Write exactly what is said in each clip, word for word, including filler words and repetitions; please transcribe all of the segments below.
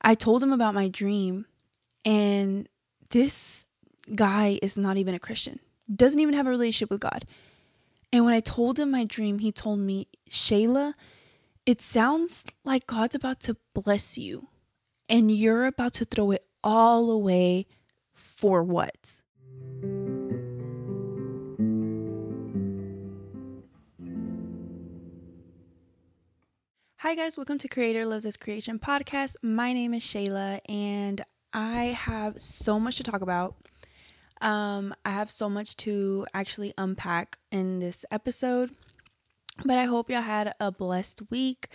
I told him about my dream, and this guy is not even a Christian, doesn't even have a relationship with God. And when I told him my dream, he told me, Shayla, it sounds like God's about to bless you, and you're about to throw it all away for what? Hi guys, welcome to Creator Lives as Creation podcast. My name is Shayla, and I have so much to talk about. Um, I have so much to actually unpack in this episode, but I hope y'all had a blessed week.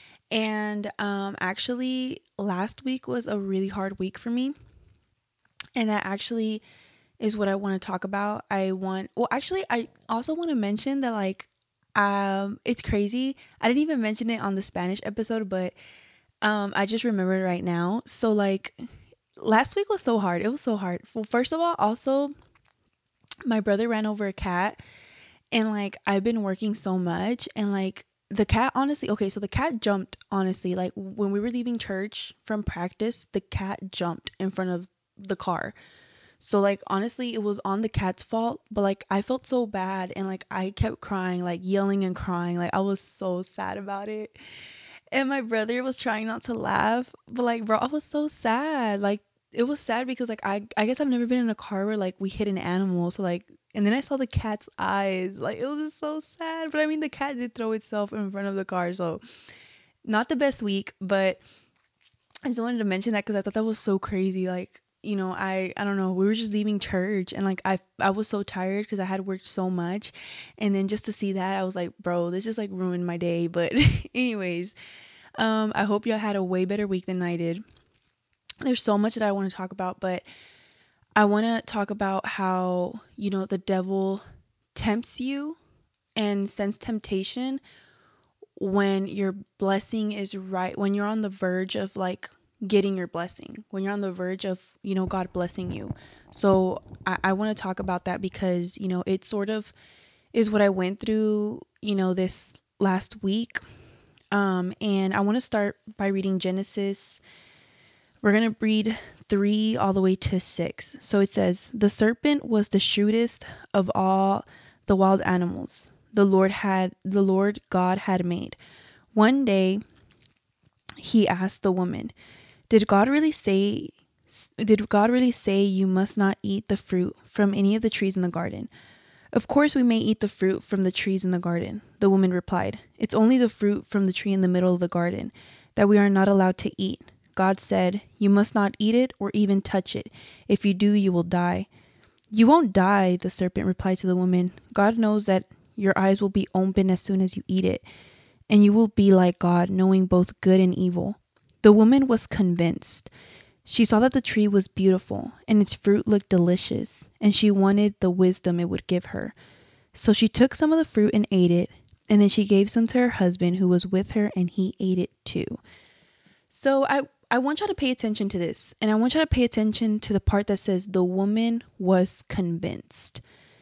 And um, actually, last week was a really hard week for me, and that actually is what I want to talk about. I want, well, actually, I also want to mention that, like, um, it's crazy. I didn't even mention it on the Spanish episode, but um, I just remembered right now. So, like, last week was so hard. It was so hard. Well, first of all, also, my brother ran over a cat, and like, I've been working so much, and like, the cat, honestly, okay, so the cat jumped, honestly, like, when we were leaving church from practice, the cat jumped in front of the car. So like, honestly, it was on the cat's fault, but like, I felt so bad, and like, I kept crying, like yelling and crying. Like, I was so sad about it. And my brother was trying not to laugh, but like, bro, I was so sad. Like, it was sad because like, I I guess I've never been in a car where like we hit an animal. So like, and then I saw the cat's eyes. Like, it was just so sad. But I mean, the cat did throw itself in front of the car, so not the best week, but I just wanted to mention that because I thought that was so crazy. Like, you know, I I don't know. We were just leaving church, and like, I I was so tired because I had worked so much, and then just to see that, I was like, bro, this just like ruined my day. But anyways, um, I hope y'all had a way better week than I did. There's so much that I want to talk about, but I want to talk about how, you know, the devil tempts you and sends temptation when your blessing is right, when you're on the verge of like getting your blessing, when you're on the verge of, you know, God blessing you. So I, I want to talk about that because, you know, it sort of is what I went through, you know, this last week. Um, and I want to start by reading Genesis. We're going to read three all the way to six. So it says, the serpent was the shrewdest of all the wild animals the Lord had, the Lord God had made. One day he asked the woman, Did God really say did God really say you must not eat the fruit from any of the trees in the garden? Of course we may eat the fruit from the trees in the garden, the woman replied. It's only the fruit from the tree in the middle of the garden that we are not allowed to eat. God said, You must not eat it or even touch it. If you do, you will die. You won't die, the serpent replied to the woman. God knows that your eyes will be open as soon as you eat it, and you will be like God, knowing both good and evil. The woman was convinced. She saw that the tree was beautiful and its fruit looked delicious, and she wanted the wisdom it would give her. So she took some of the fruit and ate it, and then she gave some to her husband who was with her, and he ate it too. So I I want y'all to pay attention to this, and I want y'all to pay attention to the part that says the woman was convinced.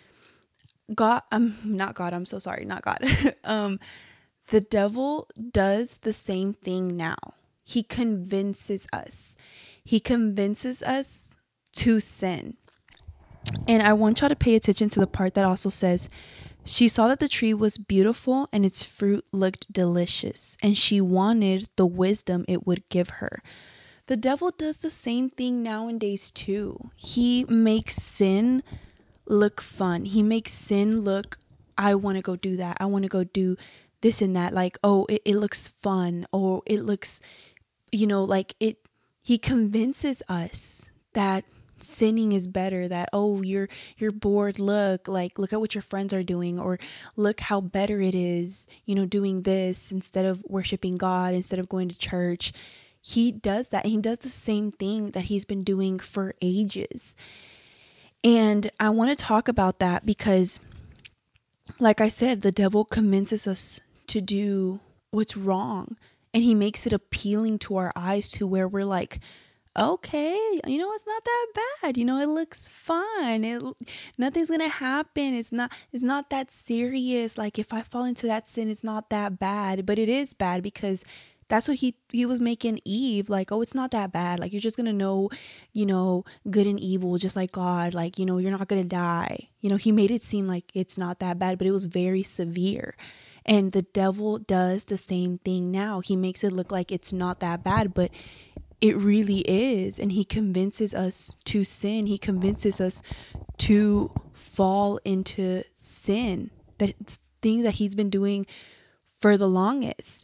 God, um, not God. I'm so sorry, not God. um, the devil does the same thing now. He convinces us. He convinces us to sin. And I want y'all to pay attention to the part that also says, she saw that the tree was beautiful and its fruit looked delicious, and she wanted the wisdom it would give her. The devil does the same thing nowadays too. He makes sin look fun. He makes sin look, I want to go do that. I want to go do this and that. Like, oh, it, it looks fun. Or it looks, you know, like it, he convinces us that sinning is better, that oh, you're you're bored, look, like look at what your friends are doing, or look how better it is, you know, doing this instead of worshiping God, instead of going to church. He does that. He does the same thing that he's been doing for ages. And I want to talk about that because, like I said, the devil convinces us to do what's wrong, and he makes it appealing to our eyes to where we're like, okay, you know, it's not that bad. You know, it looks fun. It nothing's going to happen. It's not it's not that serious. Like if I fall into that sin, it's not that bad, but it is bad because That's what he he was making Eve like, oh, it's not that bad. Like, you're just gonna know, you know, good and evil just like God. Like, you know, you're not gonna die. You know, he made it seem like it's not that bad, but it was very severe. And the devil does the same thing now. He makes it look like it's not that bad, but it really is. And he convinces us to sin. He convinces us to fall into sin. That thing that he's been doing for the longest.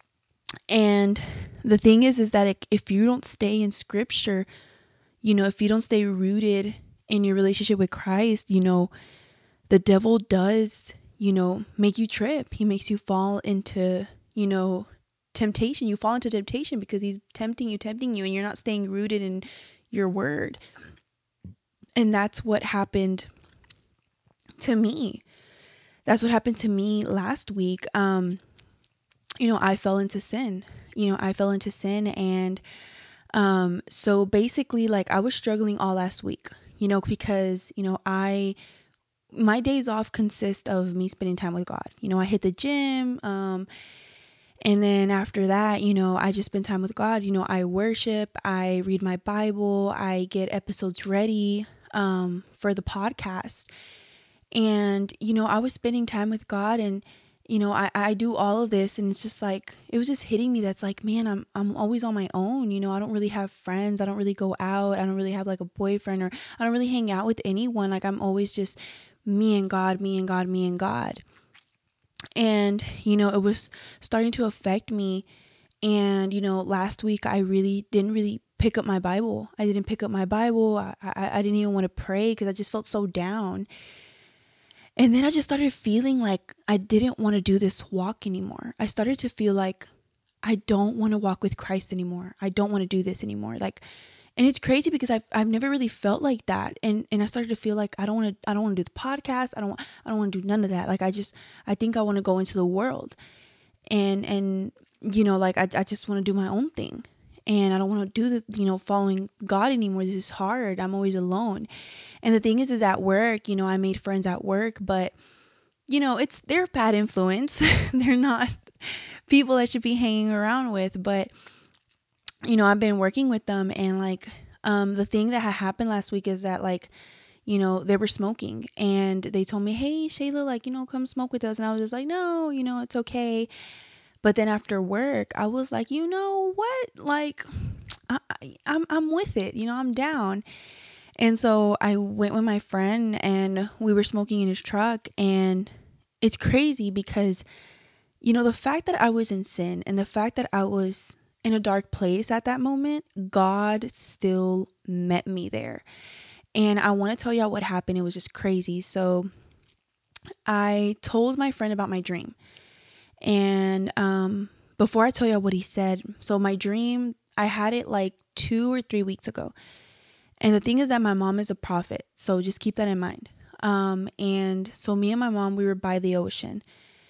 And the thing is, is that if you don't stay in scripture, you know, if you don't stay rooted in your relationship with Christ, you know, the devil does, you know, make you trip. He makes you fall into, you know, temptation. You fall into temptation because he's tempting you, tempting you, and you're not staying rooted in your word. And that's what happened to me. That's what happened to me last week. Um, you know, I fell into sin. You know, I fell into sin. And um, so basically, like, I was struggling all last week, you know, because, you know, I, my days off consist of me spending time with God. You know, I hit the gym. Um, and then after that, you know, I just spend time with God. You know, I worship, I read my Bible, I get episodes ready um, for the podcast. And, you know, I was spending time with God, and, you know, I, I do all of this, and it's just like, it was just hitting me. That's like, man, I'm, I'm always on my own. You know, I don't really have friends. I don't really go out. I don't really have like a boyfriend, or I don't really hang out with anyone. Like, I'm always just me and God, me and God, me and God. And, you know, it was starting to affect me. And, you know, last week I really didn't really pick up my Bible. I didn't pick up my Bible. I, I, I didn't even want to pray because I just felt so down. And then I just started feeling like I didn't want to do this walk anymore. I started to feel like I don't want to walk with Christ anymore. I don't want to do this anymore. Like, and it's crazy because I've I've never really felt like that. And and I started to feel like I don't want to I don't want to do the podcast. I don't I don't want to do none of that. Like, I just I think I want to go into the world. And and you know, like, I I just want to do my own thing. And I don't want to do the, you know, following God anymore. This is hard. I'm always alone. And the thing is, is at work, you know, I made friends at work, but, you know, it's, they're bad influence. They're not people I should be hanging around with. But, you know, I've been working with them, and like, um, the thing that had happened last week is that, like, you know, they were smoking, and they told me, hey, Shayla, like, you know, come smoke with us. And I was just like, no, you know, it's okay. But then after work, I was like, you know what? Like, I, I, I'm, I'm with it. You know, I'm down. And so I went with my friend, and we were smoking in his truck. And it's crazy because, you know, the fact that I was in sin, and the fact that I was in a dark place at that moment, God still met me there. And I want to tell y'all what happened. It was just crazy. So I told my friend about my dream. And um, before I tell y'all what he said, so my dream, I had it like two or three weeks ago. And the thing is that my mom is a prophet, so just keep that in mind. Um, and so me and my mom, we were by the ocean.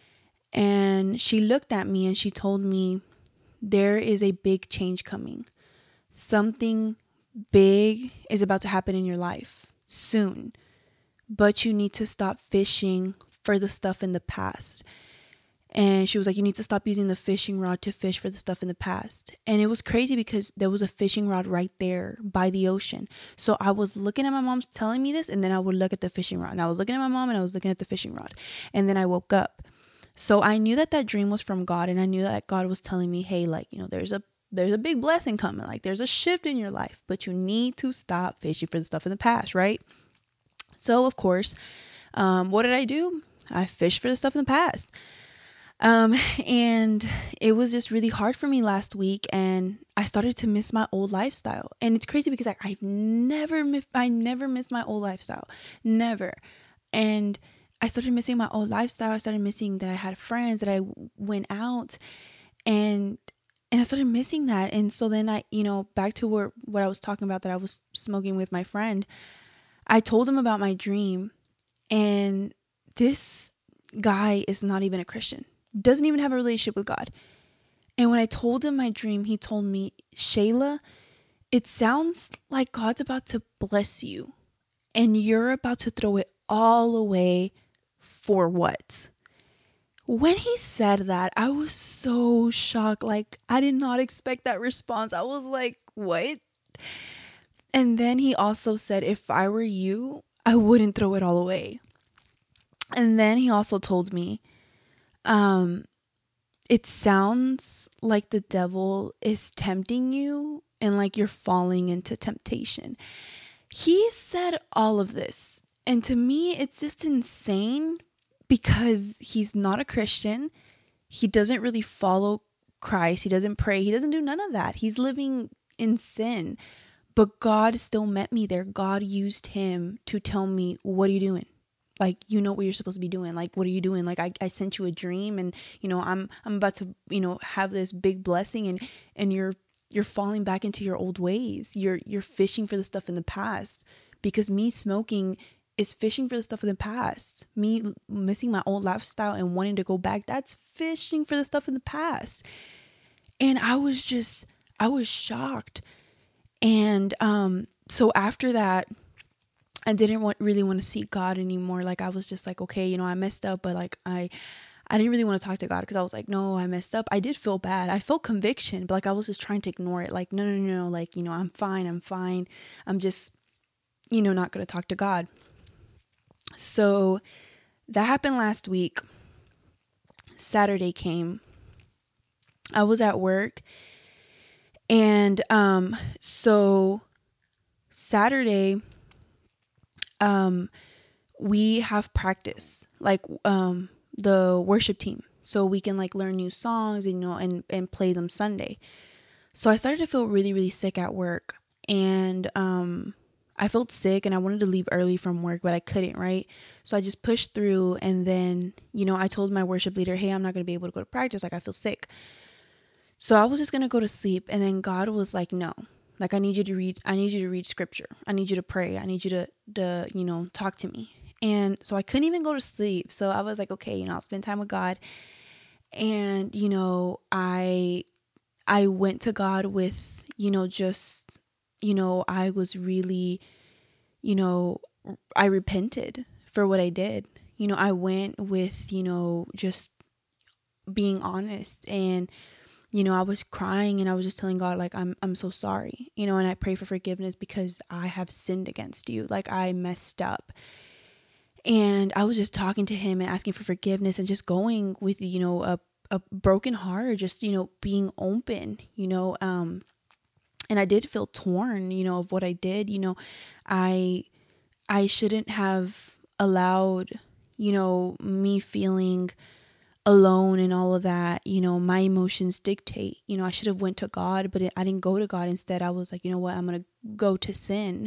And she looked at me and she told me, there is a big change coming. Something big is about to happen in your life soon. But you need to stop fishing for the stuff in the past. And she was like, you need to stop using the fishing rod to fish for the stuff in the past. And it was crazy because there was a fishing rod right there by the ocean. So I was looking at my mom telling me this, and then I would look at the fishing rod. And I was looking at my mom, and I was looking at the fishing rod. And then I woke up. So I knew that that dream was from God. And I knew that God was telling me, hey, like, you know, there's a there's a big blessing coming. Like, there's a shift in your life. But you need to stop fishing for the stuff in the past, right? So, of course, um, what did I do? I fished for the stuff in the past. Um, and it was just really hard for me last week, and I started to miss my old lifestyle. And it's crazy because like, I've never, I never missed my old lifestyle, never. And I started missing my old lifestyle. I started missing that I had friends, that I went out, and, and I started missing that. And so then I, you know, back to where, what I was talking about, that I was smoking with my friend, I told him about my dream, and this guy is not even a Christian. Doesn't even have a relationship with God. And when I told him my dream, he told me, Shayla, it sounds like God's about to bless you, and you're about to throw it all away for what? When he said that, I was so shocked. Like, I did not expect that response. I was like, what? And then he also said, if I were you, I wouldn't throw it all away. And then he also told me, um, it sounds like the devil is tempting you and like you're falling into temptation. He said all of this. And to me, it's just insane because he's not a Christian. He doesn't really follow Christ. He doesn't pray. He doesn't do none of that. He's living in sin. But God still met me there. God used him to tell me, what are you doing? Like, you know what you're supposed to be doing. Like, what are you doing? Like, I, I sent you a dream, and, you know, I'm, I'm about to, you know, have this big blessing, and, and you're, you're falling back into your old ways. You're, you're fishing for the stuff in the past, because me smoking is fishing for the stuff in the past. Me missing my old lifestyle and wanting to go back, that's fishing for the stuff in the past. And I was just, I was shocked. And, um, so after that, I didn't want, really want to see God anymore. Like, I was just like, okay, you know, I messed up, but like, I, I didn't really want to talk to God because I was like, no, I messed up. I did feel bad. I felt conviction, but like, I was just trying to ignore it. Like, no, no, no, no. Like, you know, I'm fine. I'm fine. I'm just, you know, not going to talk to God. So that happened last week. Saturday came. I was at work. And, um, so Saturday, um, we have practice, like, um, the worship team, so we can like learn new songs and, you know, and, and play them Sunday. So I started to feel really, really sick at work, and, um, I felt sick and I wanted to leave early from work, but I couldn't, right? So I just pushed through, and then, you know, I told my worship leader, hey, I'm not going to be able to go to practice. Like, I feel sick. So I was just going to go to sleep. And then God was like, no, like, I need you to read, I need you to read scripture. I need you to pray. I need you to, to, you know, talk to me. And so I couldn't even go to sleep. So I was like, okay, you know, I'll spend time with God. And, you know, I, I went to God with, you know, just, you know, I was really, you know, I repented for what I did. You know, I went with, you know, just being honest, and, you know, I was crying and I was just telling God, like, I'm, I'm so sorry, you know, and I pray for forgiveness because I have sinned against you. Like, I messed up. And I was just talking to him and asking for forgiveness and just going with, you know, a, a broken heart, just, you know, being open, you know, um, and I did feel torn, you know, of what I did. You know, I, I shouldn't have allowed, you know, me feeling alone and all of that. You know, my emotions dictate. You know, I should have went to God, but it, I didn't go to God. Instead, I was like, you know what, I'm going to go to sin.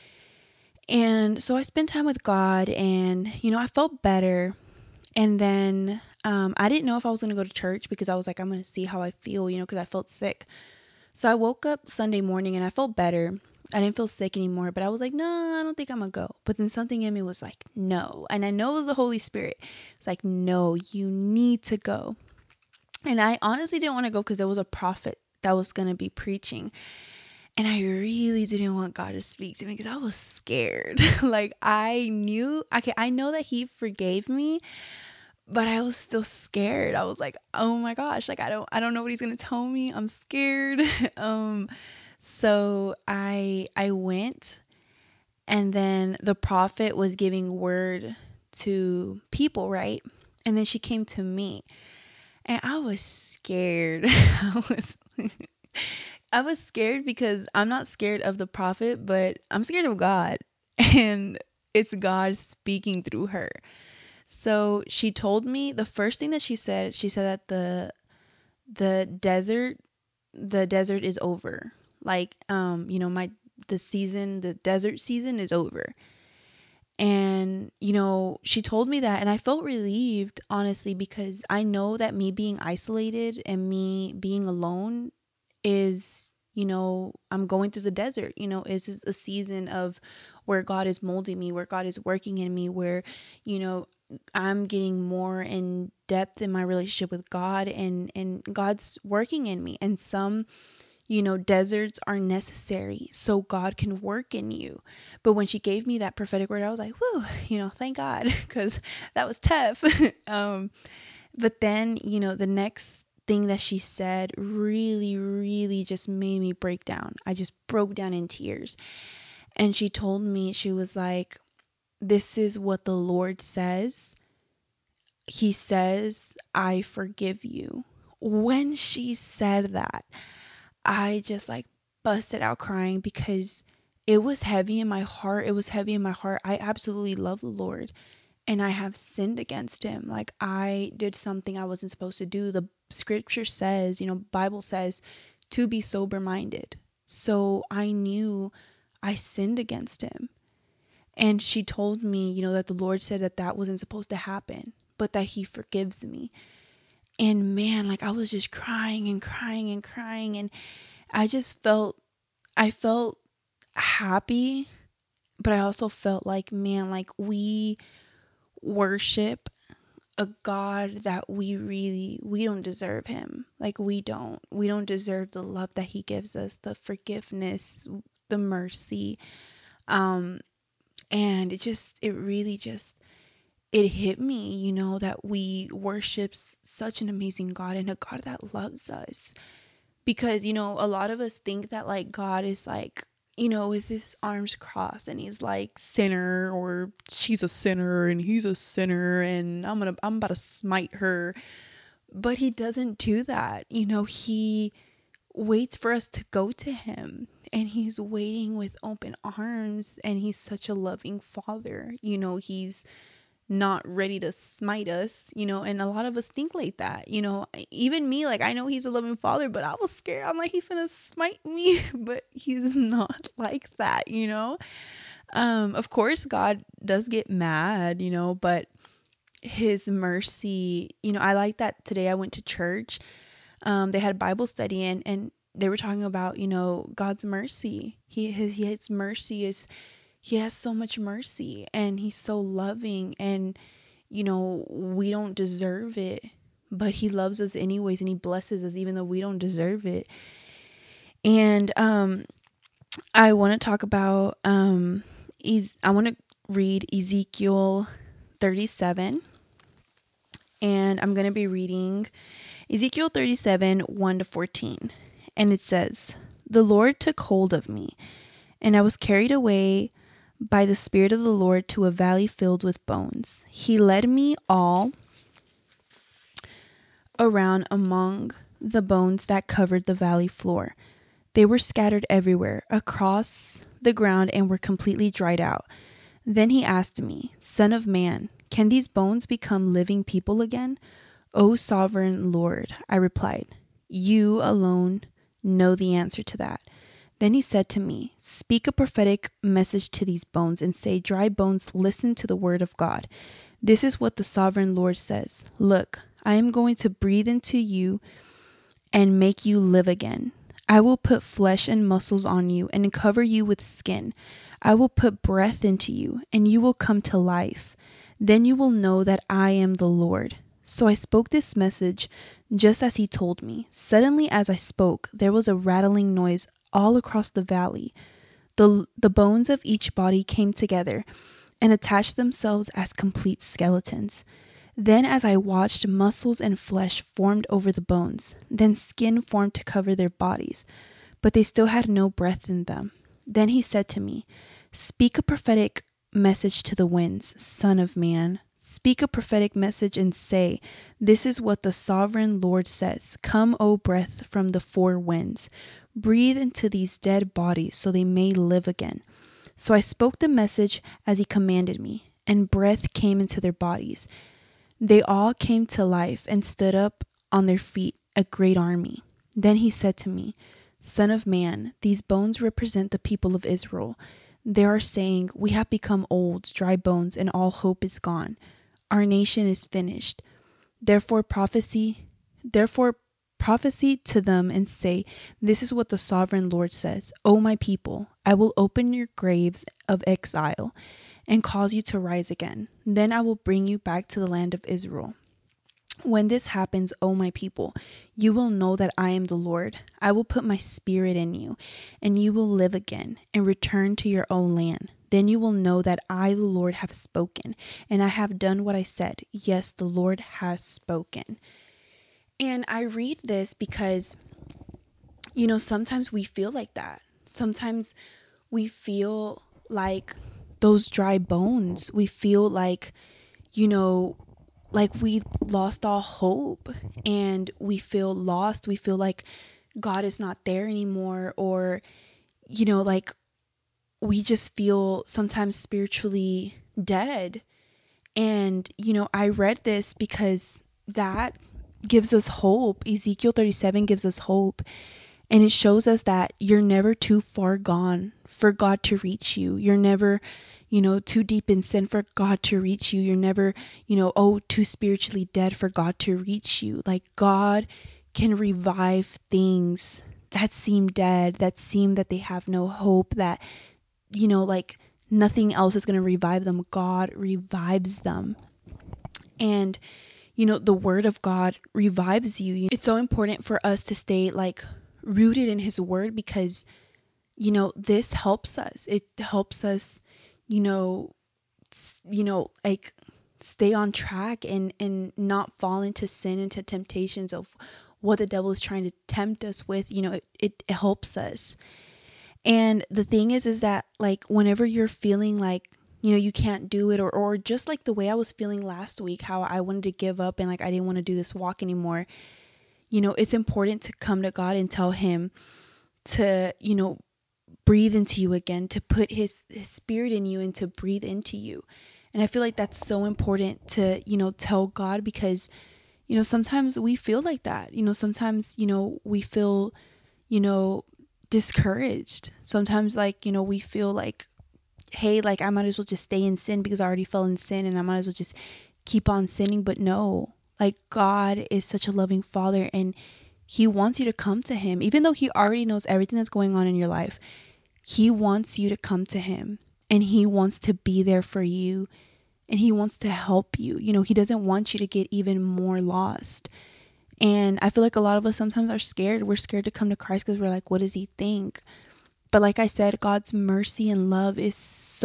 And so I spent time with God, and, you know, I felt better. And then um, I didn't know if I was going to go to church because I was like, I'm going to see how I feel, you know, because I felt sick. So I woke up Sunday morning and I felt better. I didn't feel sick anymore, but I was like, no, I don't think I'm gonna go. But then something in me was like, no. And I know it was the Holy Spirit. It's like, no, you need to go. And I honestly didn't want to go because there was a prophet that was going to be preaching. And I really didn't want God to speak to me because I was scared. Like, I knew, okay, I know that he forgave me, but I was still scared. I was like, oh my gosh, like, I don't, I don't know what he's going to tell me. I'm scared. um, so I, I went, and then the prophet was giving word to people, right? And then she came to me, and I was scared. I was, I was scared because I'm not scared of the prophet, but I'm scared of God, and it's God speaking through her. So she told me, the first thing that she said, she said that the the desert, the desert is over. Like, um, you know, my the season, the desert season is over. And, you know, she told me that, and I felt relieved, honestly, because I know that me being isolated and me being alone is, you know, I'm going through the desert. You know, is is a season of where God is molding me, where God is working in me, where, you know, I'm getting more in depth in my relationship with God, and and God's working in me. And some, you know, deserts are necessary so God can work in you. But when she gave me that prophetic word, I was like, whoo, you know, thank God, because that was tough. um But then, you know, the next thing that she said really, really just made me break down. I just broke down in tears. And she told me, she was like, this is what the Lord says. He says, I forgive you. When she said that, I just like busted out crying because it was heavy in my heart. It was heavy in my heart. I absolutely love the Lord and I have sinned against him. Like I did something I wasn't supposed to do. The scripture says, you know, Bible says to be sober minded. So I knew I sinned against him. And she told me, you know, that the Lord said that that wasn't supposed to happen, but that he forgives me. And man, like I was just crying and crying and crying. And I just felt, I felt happy, but I also felt like, man, like we worship a God that we really, we don't deserve him. Like we don't, we don't deserve the love that he gives us, the forgiveness, the mercy. Um, and it just, it really just, it hit me, you know, that we worship such an amazing God and a God that loves us. Because, you know, a lot of us think that like God is like, you know, with his arms crossed and he's like sinner, or she's a sinner and he's a sinner and I'm gonna I'm about to smite her. But he doesn't do that. You know, he waits for us to go to him, and he's waiting with open arms, and he's such a loving father. You know, he's not ready to smite us, you know, and a lot of us think like that, you know, even me, like I know he's a loving father, but I was scared. I'm like, he's gonna smite me, but he's not like that, you know. Um, of course, God does get mad, you know, but his mercy, you know, I like that today I went to church. Um, they had Bible study and and they were talking about, you know, God's mercy. He his his mercy is he has so much mercy and he's so loving, and you know, we don't deserve it, but he loves us anyways and he blesses us even though we don't deserve it. And um I want to talk about um Ez- I want to read Ezekiel thirty-seven, and I'm going to be reading Ezekiel thirty-seven one to fourteen. And it says, "The Lord took hold of me, and I was carried away by the Spirit of the Lord to a valley filled with bones. He led me all around among the bones that covered the valley floor. They were scattered everywhere across the ground and were completely dried out. Then he asked me, 'Son of man, can these bones become living people again?' 'O sovereign Lord,' I replied, 'you alone know the answer to that.' Then he said to me, 'Speak a prophetic message to these bones and say, dry bones, listen to the word of God. This is what the sovereign Lord says. Look, I am going to breathe into you and make you live again. I will put flesh and muscles on you and cover you with skin. I will put breath into you and you will come to life. Then you will know that I am the Lord.' So I spoke this message just as he told me. Suddenly, as I spoke, there was a rattling noise all across the valley. The, the bones of each body came together and attached themselves as complete skeletons. Then as I watched, muscles and flesh formed over the bones. Then skin formed to cover their bodies, but they still had no breath in them. Then he said to me, 'Speak a prophetic message to the winds, son of man. Speak a prophetic message and say, this is what the sovereign Lord says. Come, O breath from the four winds. Breathe into these dead bodies so they may live again.' So I spoke the message as he commanded me, and breath came into their bodies. They all came to life and stood up on their feet, a great army. Then he said to me, 'Son of man, these bones represent the people of Israel. They are saying, we have become old, dry bones, and all hope is gone. Our nation is finished. Therefore prophecy, therefore prophesy to them and say, this is what the sovereign Lord says. O my people, I will open your graves of exile and cause you to rise again. Then I will bring you back to the land of Israel. When this happens, O my people, you will know that I am the Lord. I will put my spirit in you, and you will live again and return to your own land. Then you will know that I, the Lord, have spoken, and I have done what I said. Yes, the Lord has spoken. And I read this because, you know, sometimes we feel like that. Sometimes we feel like those dry bones. We feel like, you know, like we lost all hope, and we feel lost. We feel like God is not there anymore, or, you know, like we just feel sometimes spiritually dead. And, you know, I read this because that gives us hope. Ezekiel thirty-seven gives us hope. And it shows us that you're never too far gone for God to reach you. You're never, you know, too deep in sin for God to reach you. You're never, you know, oh, too spiritually dead for God to reach you. Like, God can revive things that seem dead, that seem that they have no hope, that, you know, like nothing else is going to revive them. God revives them. And, you know, the word of God revives you. It's so important for us to stay like rooted in his word, because, you know, this helps us. It helps us, you know, you know, like stay on track and, and not fall into sin, into temptations of what the devil is trying to tempt us with. You know, it, it helps us. And the thing is, is that like whenever you're feeling like, you know, you can't do it, or, or just like the way I was feeling last week, how I wanted to give up and like I didn't want to do this walk anymore. You know, it's important to come to God and tell him to, you know, breathe into you again, to put his, his spirit in you and to breathe into you. And I feel like that's so important to, you know, tell God, because, you know, sometimes we feel like that. You know, sometimes, you know, we feel, you know, discouraged. Sometimes, like, you know, we feel like, hey, like I might as well just stay in sin because I already fell in sin and I might as well just keep on sinning. But no, like God is such a loving Father, and he wants you to come to him. Even though he already knows everything that's going on in your life, he wants you to come to him, and he wants to be there for you, and he wants to help you. You know, he doesn't want you to get even more lost. And I feel like a lot of us sometimes are scared. We're scared to come to Christ because we're like, what does he think? But like I said, God's mercy and love is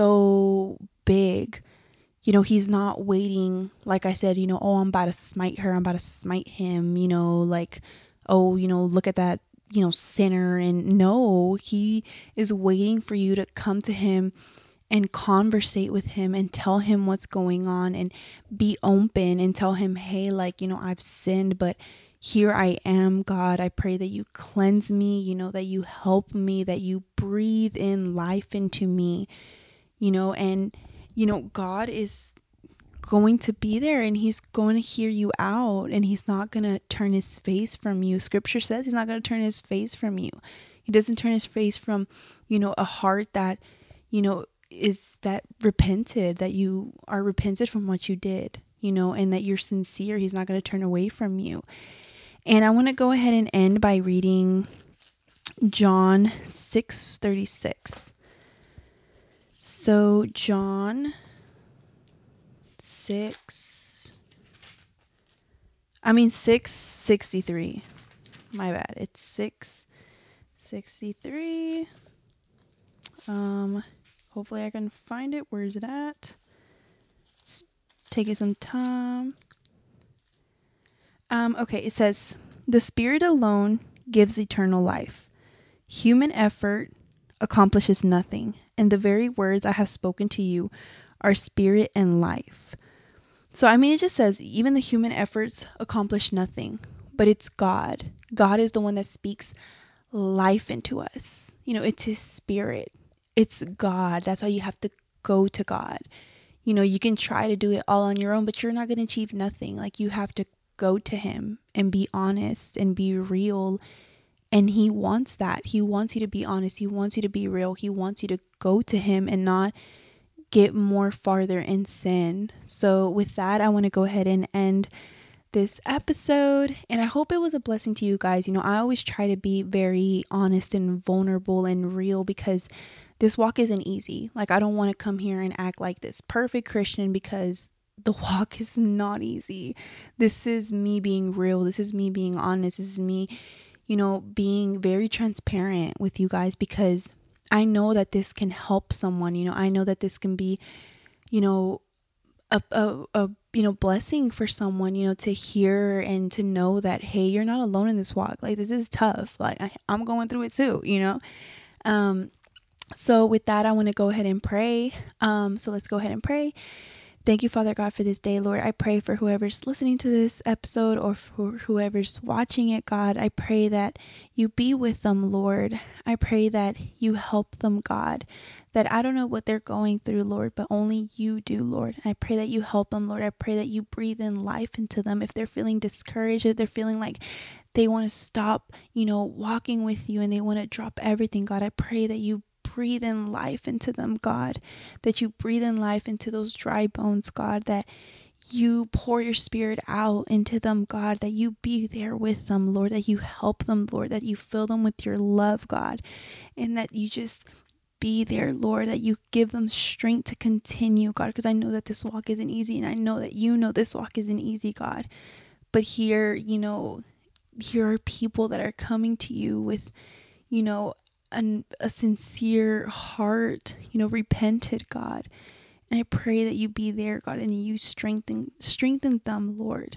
so big. You know, he's not waiting, like I said, you know, oh, I'm about to smite her, I'm about to smite him, you know, like, oh, you know, look at that, you know, sinner. And no, he is waiting for you to come to him and conversate with him and tell him what's going on and be open and tell him, hey, like, you know, I've sinned, but here I am, God. I pray that you cleanse me, you know, that you help me, that you breathe in life into me, you know. And, you know, God is going to be there, and he's going to hear you out, and he's not going to turn his face from you. Scripture says he's not going to turn his face from you. He doesn't turn his face from, you know, a heart that, you know, is that repented, that you are repented from what you did, you know, and that you're sincere. He's not going to turn away from you. And I want to go ahead and end by reading John six thirty-six. So John six, I mean six sixty-three. My bad. It's six sixty-three. Um, hopefully I can find it. Where is it at? It's taking some time. Um, okay, it says, the Spirit alone gives eternal life. Human effort accomplishes nothing, and the very words I have spoken to you are spirit and life. So, I mean, it just says even the human efforts accomplish nothing, but it's God. God is the one that speaks life into us. You know, it's his spirit. It's God. That's why you have to go to God. You know, you can try to do it all on your own, but you're not going to achieve nothing. Like, you have to go to him and be honest and be real. And he wants that. He wants you to be honest. He wants you to be real. He wants you to go to him and not get more farther in sin. So with that, I want to go ahead and end this episode, and I hope it was a blessing to you guys. You know, I always try to be very honest and vulnerable and real, because this walk isn't easy. Like, I don't want to come here and act like this perfect Christian, because the walk is not easy. This is me being real. This is me being honest. This is me, you know, being very transparent with you guys, because I know that this can help someone. You know, I know that this can be, you know, a, a, a you know, blessing for someone, you know, to hear and to know that, hey, you're not alone in this walk. Like, this is tough. Like, I, I'm going through it too, you know? Um, so with that, I want to go ahead and pray. Um, so let's go ahead and pray. Thank you, Father God, for this day, Lord. I pray for whoever's listening to this episode or for whoever's watching it, God. I pray that you be with them, Lord. I pray that you help them, God. That I don't know what they're going through, Lord, but only you do, Lord. I pray that you help them, Lord. I pray that you breathe in life into them. If they're feeling discouraged, if they're feeling like they want to stop, you know, walking with you and they want to drop everything, God, I pray that you breathe in life into them, God, that you breathe in life into those dry bones, God, that you pour your spirit out into them, God, that you be there with them, Lord, that you help them, Lord, that you fill them with your love, God, and that you just be there, Lord, that you give them strength to continue, God, because I know that this walk isn't easy, and I know that you know this walk isn't easy, God, but here, you know, here are people that are coming to you with, you know, an, a sincere heart, you know, repented, God. And I pray that you be there, God, and you strengthen strengthen them, Lord.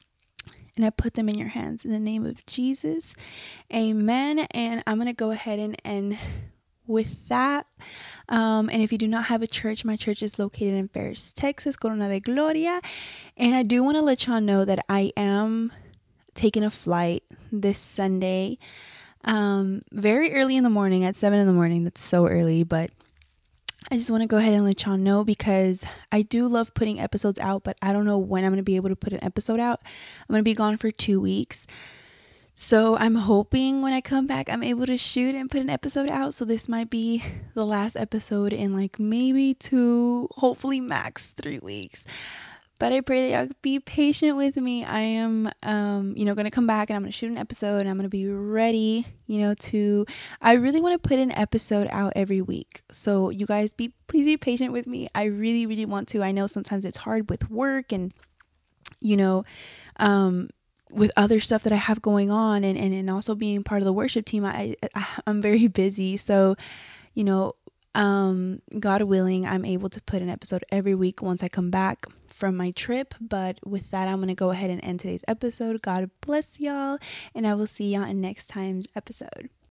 And I put them in your hands in the name of Jesus. Amen. And I'm going to go ahead and end with that. Um, and if you do not have a church, my church is located in Ferris, Texas, Corona de Gloria. And I do want to let y'all know that I am taking a flight this Sunday. Um, very early in the morning at seven in the morning. That's so early, but I just want to go ahead and let y'all know because I do love putting episodes out, but I don't know when I'm going to be able to put an episode out. I'm going to be gone for two weeks. So I'm hoping when I come back, I'm able to shoot and put an episode out. So this might be the last episode in like maybe two, hopefully max three weeks. But I pray that y'all be patient with me. I am, um, you know, going to come back and I'm going to shoot an episode and I'm going to be ready, you know, to, I really want to put an episode out every week. So you guys be, please be patient with me. I really, really want to. I know sometimes it's hard with work and, you know, um, with other stuff that I have going on and, and, and also being part of the worship team, I, I I'm very busy. So, you know, um, God willing, I'm able to put an episode every week once I come back from my trip. But with that, I'm going to go ahead and end today's episode. God bless y'all, and I will see y'all in next time's episode.